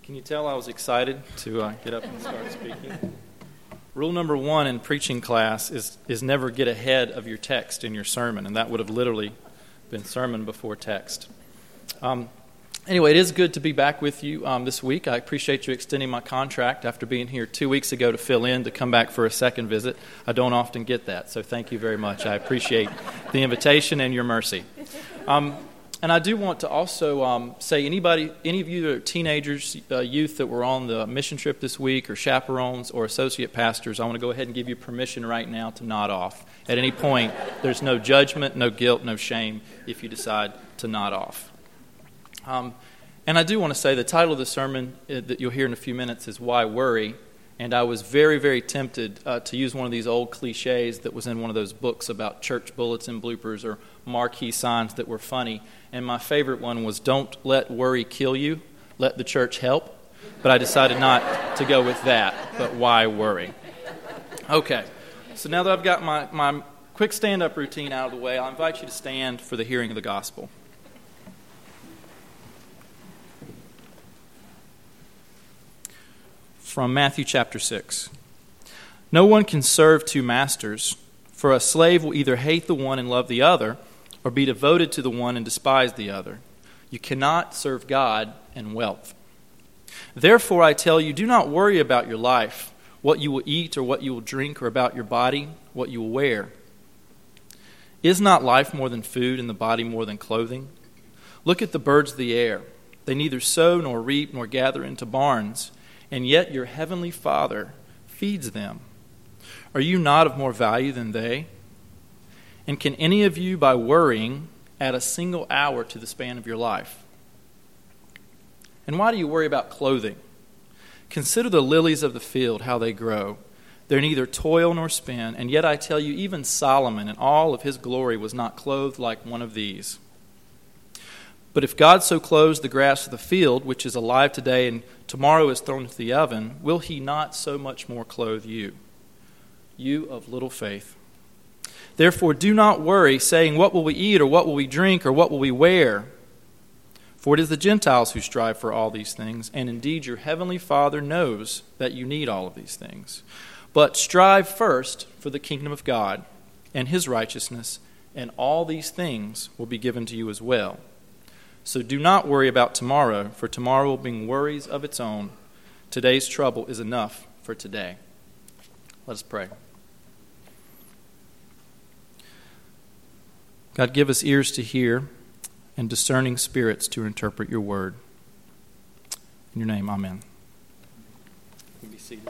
Can you tell I was excited to get up and start speaking? Rule number 1 in preaching class is never get ahead of your text in your sermon, and that would have literally been sermon before text. Anyway, it is good to be back with you this week. I appreciate you extending my contract after being here 2 weeks ago to fill in, to come back for a second visit. I don't often get that, so thank you very much. I appreciate the invitation and your mercy. And I do want to also say, any of you that are teenagers, youth that were on the mission trip this week, or chaperones, or associate pastors, I want to go ahead and give you permission right now to nod off. At any point, there's no judgment, no guilt, no shame if you decide to nod off. And I do want to say the title of the sermon that you'll hear in a few minutes is Why Worry? And I was very, very tempted to use one of these old cliches that was in one of those books about church bulletin bloopers or marquee signs that were funny. And my favorite one was, don't let worry kill you, let the church help. But I decided not to go with that, but why worry? Okay, so now that I've got my quick stand-up routine out of the way, I'll invite you to stand for the hearing of the gospel. From Matthew chapter 6. No one can serve two masters, for a slave will either hate the one and love the other, or be devoted to the one and despise the other. You cannot serve God and wealth. Therefore I tell you, do not worry about your life, what you will eat or what you will drink, or about your body, what you will wear. Is not life more than food, and the body more than clothing? Look at the birds of the air. They neither sow nor reap nor gather into barns, and yet your heavenly Father feeds them. Are you not of more value than they? And can any of you, by worrying, add a single hour to the span of your life? And why do you worry about clothing? Consider the lilies of the field, how they grow. They neither toil nor spin, and yet I tell you, even Solomon in all of his glory was not clothed like one of these. But if God so clothes the grass of the field, which is alive today and tomorrow is thrown into the oven, will he not so much more clothe you, you of little faith? Therefore do not worry, saying, what will we eat, or what will we drink, or what will we wear? For it is the Gentiles who strive for all these things, and indeed your heavenly Father knows that you need all of these things. But strive first for the kingdom of God and his righteousness, and all these things will be given to you as well. So do not worry about tomorrow, for tomorrow will bring worries of its own. Today's trouble is enough for today. Let us pray. God, give us ears to hear and discerning spirits to interpret your word. In your name, amen. You can be seated.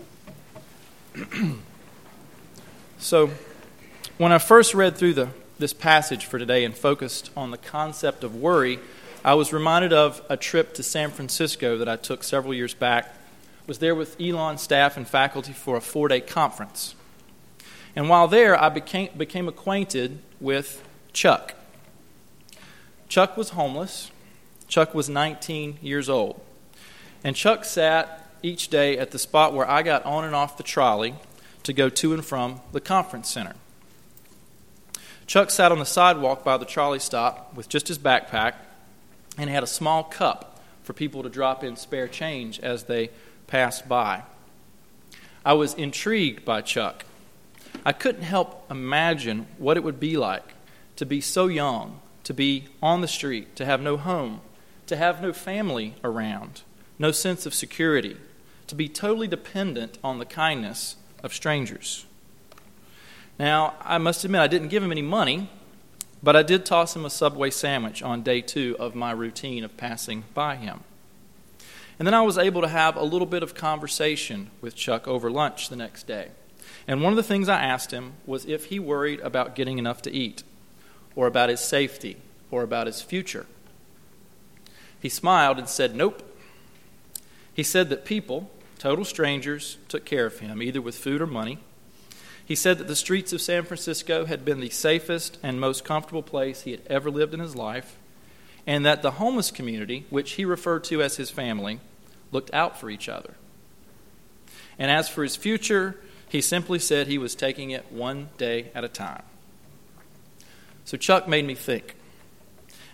So, when I first read through this passage for today and focused on the concept of worry, I was reminded of a trip to San Francisco that I took several years back. I was there with Elon staff and faculty for a 4-day conference. And while there, I became acquainted with Chuck. Chuck was homeless. Chuck was 19 years old. And Chuck sat each day at the spot where I got on and off the trolley to go to and from the conference center. Chuck sat on the sidewalk by the trolley stop with just his backpack, and had a small cup for people to drop in spare change as they passed by. I was intrigued by Chuck. I couldn't help imagine what it would be like to be so young, to be on the street, to have no home, to have no family around, no sense of security, to be totally dependent on the kindness of strangers. Now, I must admit, I didn't give him any money, but I did toss him a Subway sandwich on day 2 of my routine of passing by him. And then I was able to have a little bit of conversation with Chuck over lunch the next day. And one of the things I asked him was if he worried about getting enough to eat, or about his safety, or about his future. He smiled and said, nope. He said that people, total strangers, took care of him, either with food or money. He said that the streets of San Francisco had been the safest and most comfortable place he had ever lived in his life, and that the homeless community, which he referred to as his family, looked out for each other. And as for his future, he simply said he was taking it one day at a time. So Chuck made me think.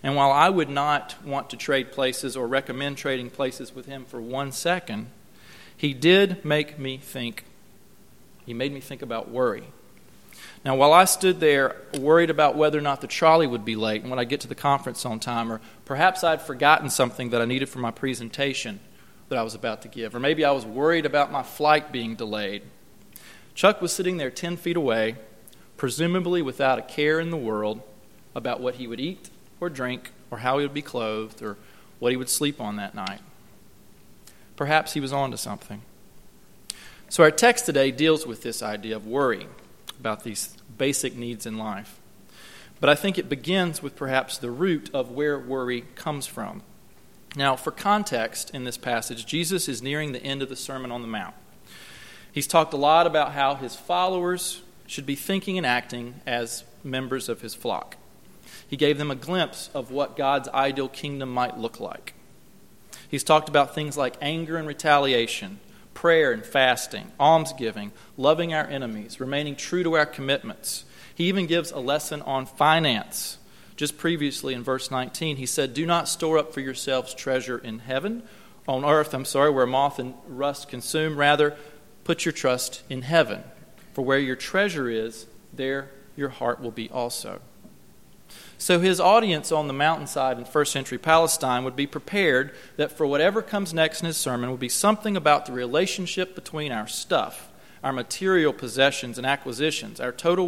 And while I would not want to trade places or recommend trading places with him for 1 second, he did make me think. He made me think about worry. Now, while I stood there worried about whether or not the trolley would be late and when I get to the conference on time, or perhaps I'd forgotten something that I needed for my presentation that I was about to give, or maybe I was worried about my flight being delayed, Chuck was sitting there 10 feet away, presumably without a care in the world about what he would eat or drink or how he would be clothed or what he would sleep on that night. Perhaps he was on to something. So our text today deals with this idea of worry about these basic needs in life. But I think it begins with perhaps the root of where worry comes from. Now, for context in this passage, Jesus is nearing the end of the Sermon on the Mount. He's talked a lot about how his followers should be thinking and acting as members of his flock. He gave them a glimpse of what God's ideal kingdom might look like. He's talked about things like anger and retaliation, prayer and fasting, almsgiving, loving our enemies, remaining true to our commitments. He even gives a lesson on finance. Just previously in verse 19, he said, "Do not store up for yourselves treasure in heaven, on earth, where moth and rust consume. Rather, put your trust in heaven. For where your treasure is, there your heart will be also." So his audience on the mountainside in first century Palestine would be prepared that for whatever comes next in his sermon would be something about the relationship between our stuff, our material possessions and acquisitions, our total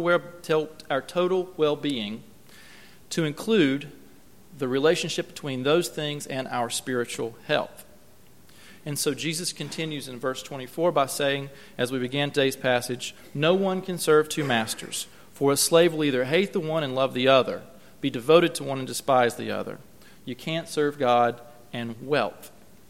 well-being, to include the relationship between those things and our spiritual health. And so Jesus continues in verse 24 by saying, as we began today's passage, "No one can serve two masters, for a slave will either hate the one and love the other, be devoted to one and despise the other. You can't serve God and wealth."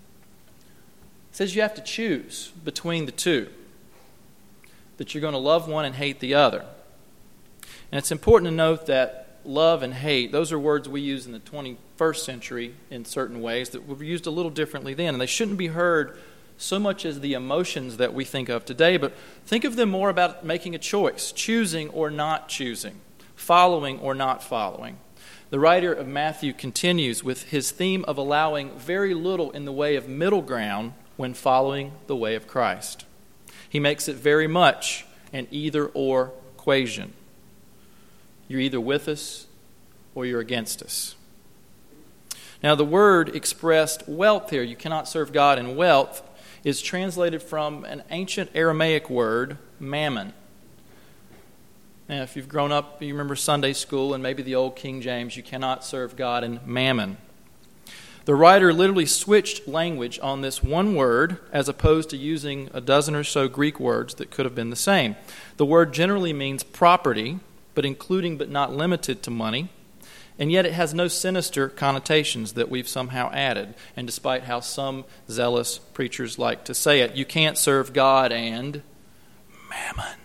It says you have to choose between the two, that you're going to love one and hate the other. And it's important to note that love and hate, those are words we use in the 21st century in certain ways that were used a little differently then. And they shouldn't be heard so much as the emotions that we think of today, but think of them more about making a choice, choosing or not choosing, following or not following. The writer of Matthew continues with his theme of allowing very little in the way of middle ground when following the way of Christ. He makes it very much an either-or equation. You're either with us or you're against us. Now, the word expressed wealth here, you cannot serve God in wealth, is translated from an ancient Aramaic word, mammon. Now, if you've grown up, you remember Sunday school and maybe the old King James, you cannot serve God in mammon. The writer literally switched language on this one word as opposed to using a dozen or so Greek words that could have been the same. The word generally means property, but including but not limited to money, and yet it has no sinister connotations that we've somehow added. And despite how some zealous preachers like to say it, you can't serve God and mammon.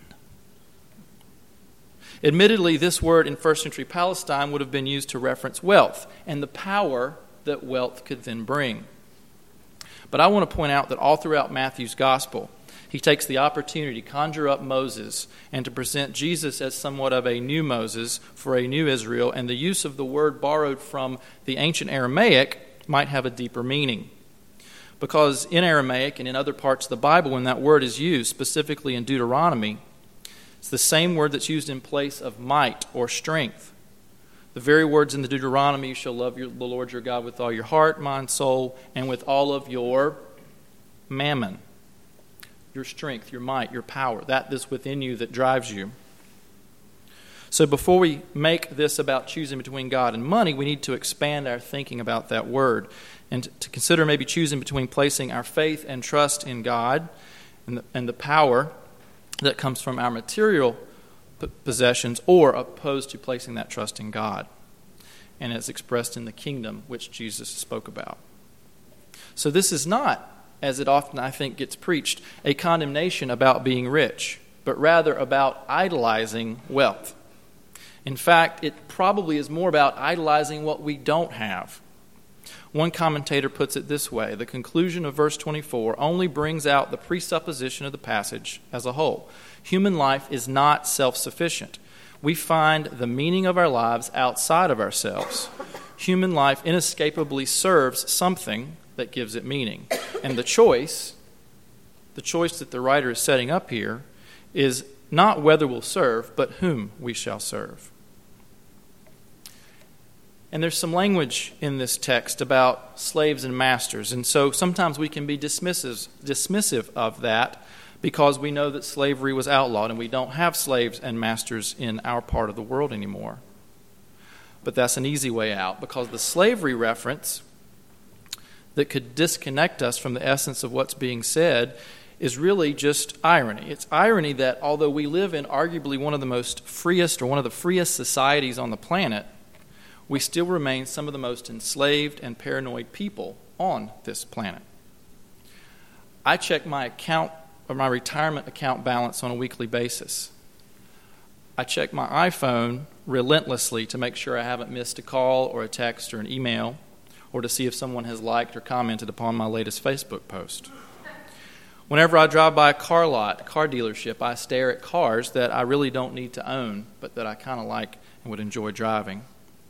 Admittedly, this word in first century Palestine would have been used to reference wealth and the power that wealth could then bring. But I want to point out that all throughout Matthew's gospel, he takes the opportunity to conjure up Moses and to present Jesus as somewhat of a new Moses for a new Israel, and the use of the word borrowed from the ancient Aramaic might have a deeper meaning. Because in Aramaic and in other parts of the Bible, when that word is used, specifically in Deuteronomy, it's the same word that's used in place of might or strength. The very words in the Deuteronomy, you shall love the Lord your God with all your heart, mind, soul, and with all of your mammon. Your strength, your might, your power, that is within you that drives you. So before we make this about choosing between God and money, we need to expand our thinking about that word and to consider maybe choosing between placing our faith and trust in God and the power that comes from our material possessions, or opposed to placing that trust in God and as expressed in the kingdom which Jesus spoke about. So this is not, as it often I think gets preached, a condemnation about being rich, but rather about idolizing wealth. In fact, it probably is more about idolizing what we don't have. One commentator puts it this way: the conclusion of verse 24 only brings out the presupposition of the passage as a whole. Human life is not self-sufficient. We find the meaning of our lives outside of ourselves. Human life inescapably serves something that gives it meaning. And the choice that the writer is setting up here is not whether we'll serve, but whom we shall serve. And there's some language in this text about slaves and masters, and so sometimes we can be dismissive of that because we know that slavery was outlawed and we don't have slaves and masters in our part of the world anymore. But that's an easy way out, because the slavery reference that could disconnect us from the essence of what's being said is really just irony. It's irony that although we live in arguably one of the freest societies on the planet, we still remain some of the most enslaved and paranoid people on this planet. I check my retirement account balance on a weekly basis. I check my iPhone relentlessly to make sure I haven't missed a call or a text or an email, or to see if someone has liked or commented upon my latest Facebook post. Whenever I drive by a car dealership, I stare at cars that I really don't need to own, but that I kind of like and would enjoy driving.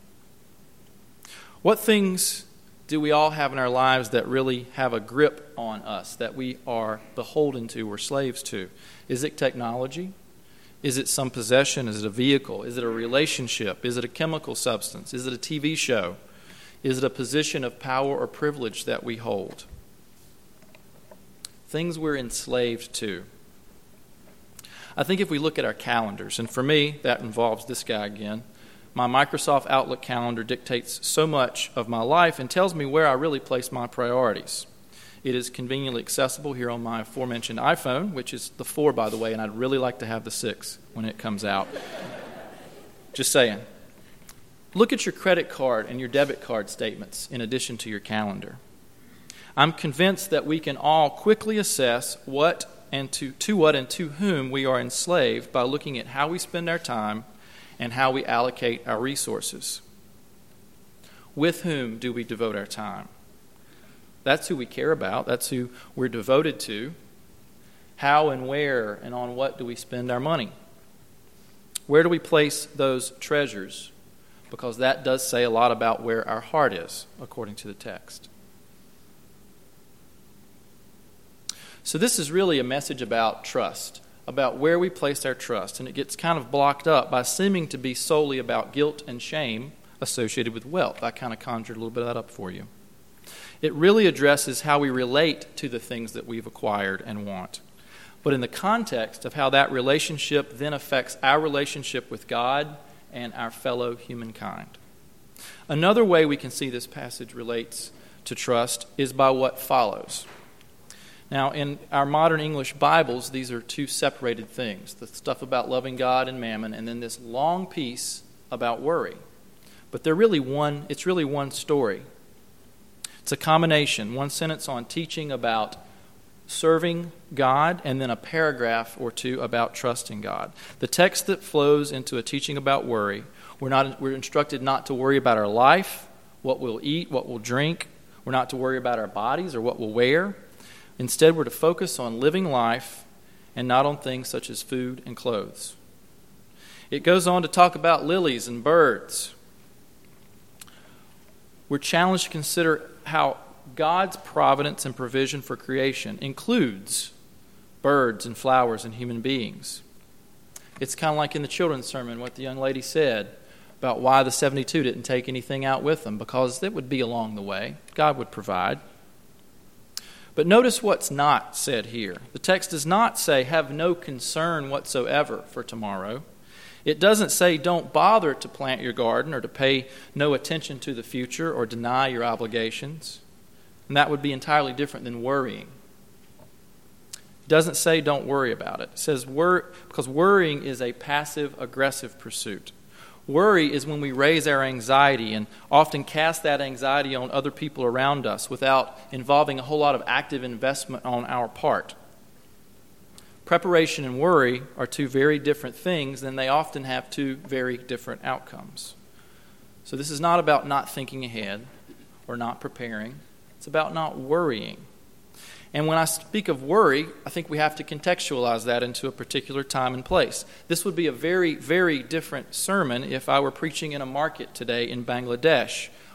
What things do we all have in our lives that really have a grip on us, that we are beholden to or slaves to? Is it technology? Is it some possession? Is it a vehicle? Is it a relationship? Is it a chemical substance? Is it a TV show? Is it a position of power or privilege that we hold? Things we're enslaved to. I think if we look at our calendars, and for me, that involves this guy again, my Microsoft Outlook calendar dictates so much of my life and tells me where I really place my priorities. It is conveniently accessible here on my aforementioned iPhone, which is the 4, by the way, and I'd really like to have the 6 when it comes out. Just saying. Look at your credit card and your debit card statements in addition to your calendar. I'm convinced that we can all quickly assess what and to whom we are enslaved by looking at how we spend our time and how we allocate our resources. With whom do we devote our time? That's who we care about. That's who we're devoted to. How and where and on what do we spend our money? Where do we place those treasures? Because that does say a lot about where our heart is, according to the text. So this is really a message about trust, about where we place our trust, and it gets kind of blocked up by seeming to be solely about guilt and shame associated with wealth. I kind of conjured a little bit of that up for you. It really addresses how we relate to the things that we've acquired and want, but in the context of how that relationship then affects our relationship with God and our fellow humankind. Another way we can see this passage relates to trust is by what follows. Now, in our modern English Bibles, these are two separated things. The stuff about loving God and mammon, and then this long piece about worry. But it's really one story. It's a combination, one sentence on teaching about serving God, and then a paragraph or two about trusting God. The text that flows into a teaching about worry, we're instructed not to worry about our life, what we'll eat, what we'll drink. We're not to worry about our bodies or what we'll wear. Instead, we're to focus on living life and not on things such as food and clothes. It goes on to talk about lilies and birds. We're challenged to consider how God's providence and provision for creation includes birds and flowers and human beings. It's kind of like in the children's sermon, what the young lady said about why the 72 didn't take anything out with them, because it would be along the way. God would provide. But notice what's not said here. The text does not say, have no concern whatsoever for tomorrow. It doesn't say, don't bother to plant your garden or to pay no attention to the future or deny your obligations. And that would be entirely different than worrying. It doesn't say don't worry about it. It says because worrying is a passive-aggressive pursuit. Worry is when we raise our anxiety and often cast that anxiety on other people around us without involving a whole lot of active investment on our part. Preparation and worry are two very different things, and they often have two very different outcomes. So this is not about not thinking ahead or not preparing. It's about not worrying. And when I speak of worry, I think we have to contextualize that into a particular time and place. This would be a very, very different sermon if I were preaching in a market today in Bangladesh,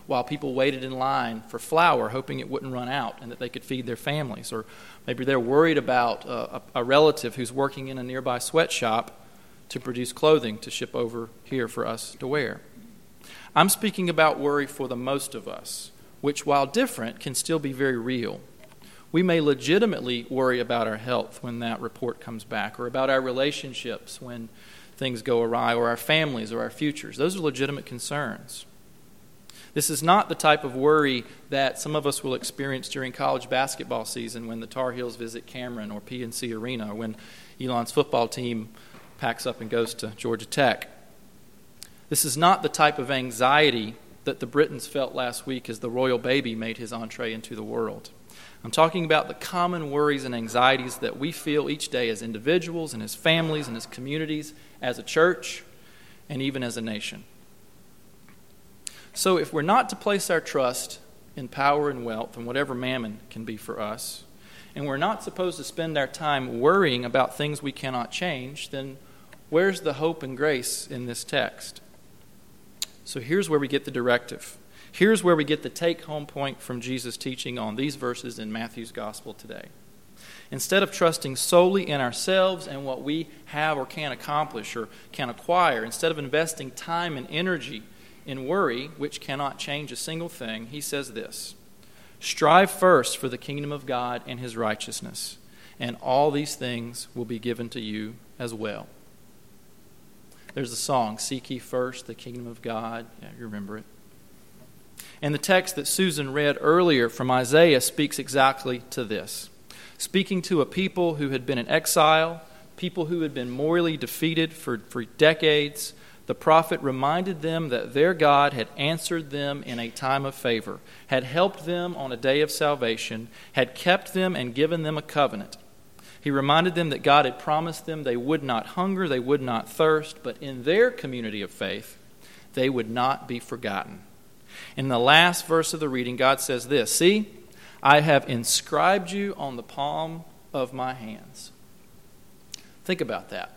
while people waited in line for flour, hoping it wouldn't run out and that they could feed their families. Or maybe they're worried about a relative who's working in a nearby sweatshop to produce clothing to ship over here for us to wear. I'm speaking about worry for the most of us, which, while different, can still be very real. We may legitimately worry about our health when that report comes back, or about our relationships when things go awry, or our families, or our futures. Those are legitimate concerns. This is not the type of worry that some of us will experience during college basketball season when the Tar Heels visit Cameron or PNC Arena, or when Elon's football team packs up and goes to Georgia Tech. This is not the type of anxiety that the Britons felt last week as the royal baby made his entree into the world. I'm talking about the common worries and anxieties that we feel each day as individuals and as families and as communities, as a church, and even as a nation. So if we're not to place our trust in power and wealth and whatever mammon can be for us, and we're not supposed to spend our time worrying about things we cannot change, then where's the hope and grace in this text? So here's where we get the directive. Here's where we get the take-home point from Jesus' teaching on these verses in Matthew's gospel today. Instead of trusting solely in ourselves and what we have or can accomplish or can acquire, instead of investing time and energy in worry, which cannot change a single thing, he says this: strive first for the kingdom of God and his righteousness, and all these things will be given to you as well. There's the song, Seek Ye First the Kingdom of God. Yeah, you remember it. And the text that Susan read earlier from Isaiah speaks exactly to this. Speaking to a people who had been in exile, people who had been morally defeated for decades, the prophet reminded them that their God had answered them in a time of favor, had helped them on a day of salvation, had kept them and given them a covenant. He reminded them that God had promised them they would not hunger, they would not thirst, but in their community of faith, they would not be forgotten. In the last verse of the reading, God says this: see, I have inscribed you on the palm of my hands. Think about that.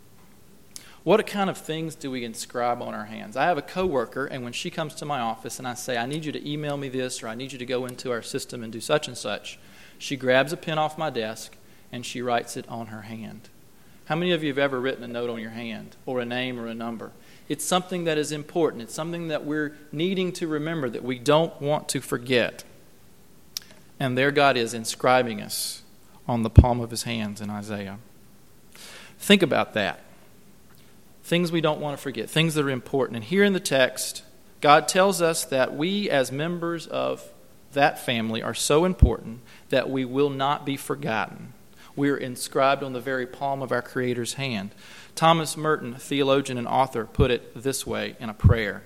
What kind of things do we inscribe on our hands? I have a coworker, and when she comes to my office and I say, I need you to email me this, or I need you to go into our system and do such and such, she grabs a pen off my desk and she writes it on her hand. How many of you have ever written a note on your hand, or a name or a number? It's something that is important. It's something that we're needing to remember, that we don't want to forget. And there God is inscribing us on the palm of his hands in Isaiah. Think about that. Things we don't want to forget, things that are important. And here in the text, God tells us that we as members of that family are so important that we will not be forgotten. We are inscribed on the very palm of our Creator's hand. Thomas Merton, theologian and author, put it this way in a prayer: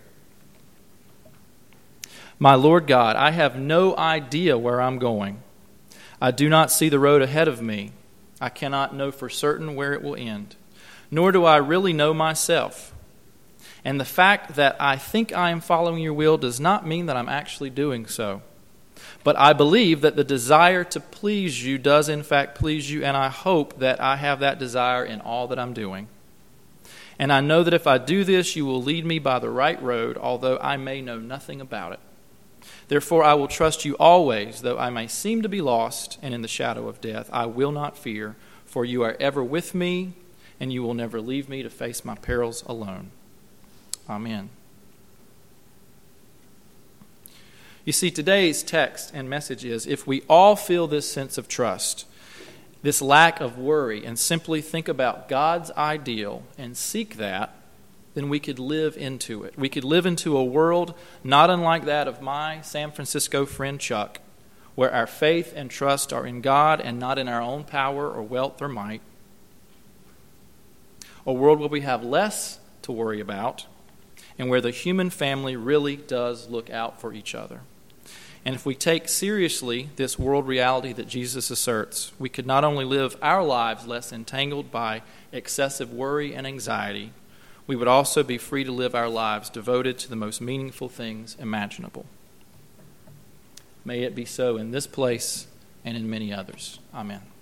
My Lord God, I have no idea where I'm going. I do not see the road ahead of me. I cannot know for certain where it will end. Nor do I really know myself. And the fact that I think I am following your will does not mean that I'm actually doing so. But I believe that the desire to please you does in fact please you, and I hope that I have that desire in all that I'm doing. And I know that if I do this, you will lead me by the right road, although I may know nothing about it. Therefore I will trust you always, though I may seem to be lost and in the shadow of death. I will not fear, for you are ever with me, and you will never leave me to face my perils alone. Amen. You see, today's text and message is, if we all feel this sense of trust, this lack of worry, and simply think about God's ideal and seek that, then we could live into it. We could live into a world not unlike that of my San Francisco friend Chuck, where our faith and trust are in God and not in our own power or wealth or might. A world where we have less to worry about, and where the human family really does look out for each other. And if we take seriously this world reality that Jesus asserts, we could not only live our lives less entangled by excessive worry and anxiety, we would also be free to live our lives devoted to the most meaningful things imaginable. May it be so in this place and in many others. Amen.